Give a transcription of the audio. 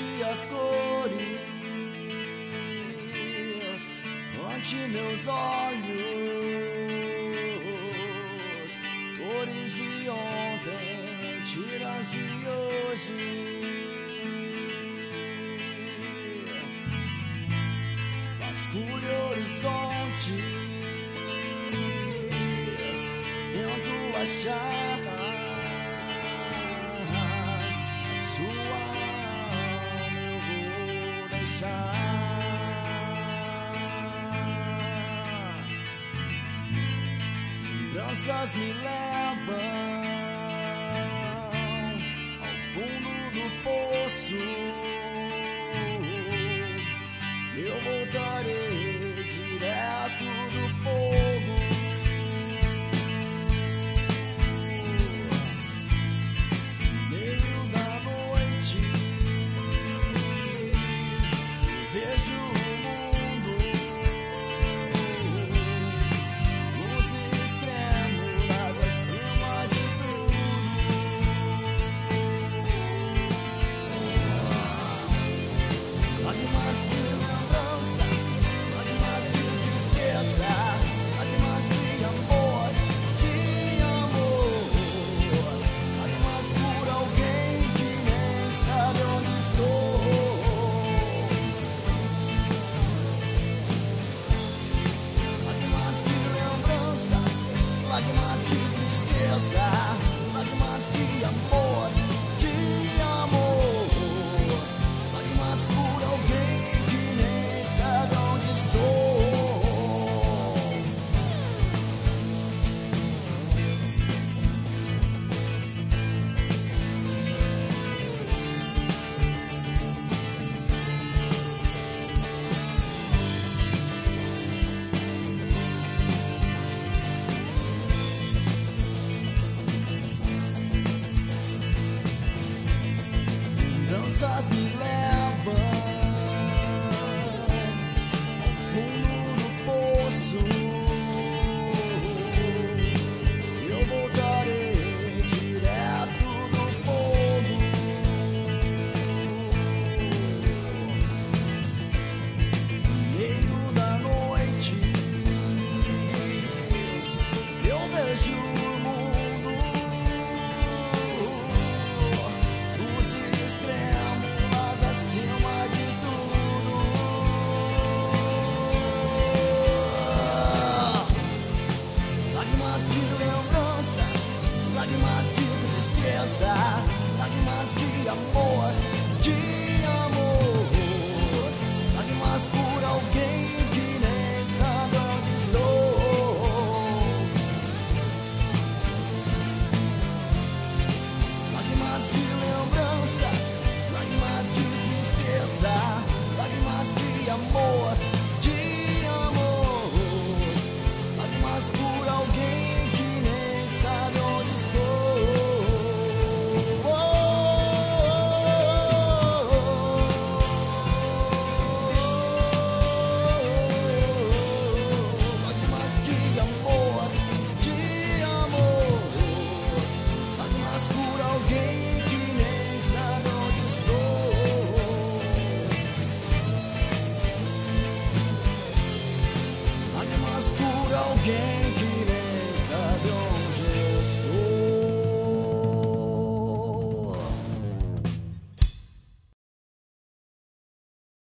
reflete as cores ante meus olhos, cores de ontem, mentiras de hoje. Vasculho horizontes, tento achar a sua alma, eu vou deixar. Lembranças me levam ao fundo do poço. Eu voltarei direto do fogo. No meio da noite vejo o mundo, luz extremos lá acima de tudo. Lágrimas de lembrança, lágrimas de tristeza, lágrimas de amor, lágrimas por alguém que nem sabe onde estou. Lágrimas de lembrança, lágrimas de tristeza, lágrimas de amor, lágrimas por alguém que nem sabe onde estou. Lembranças me levam ao fundo do poço. Eu voltarei direto do fogo. No meio da noite eu vejo o mundo, luz extremas acima de tudo. Lágrimas de lembrança, lágrimas de tristeza, lágrimas de amor, lágrimas por alguém que nem sabe onde estou. Lágrimas de lembrança, lágrimas de tristeza, lágrimas de amor, lágrimas por alguém que nem sabe onde estou. Lágrimas de amor, lágrimas por alguém que nem sabe onde estou. Lágrimas por alguém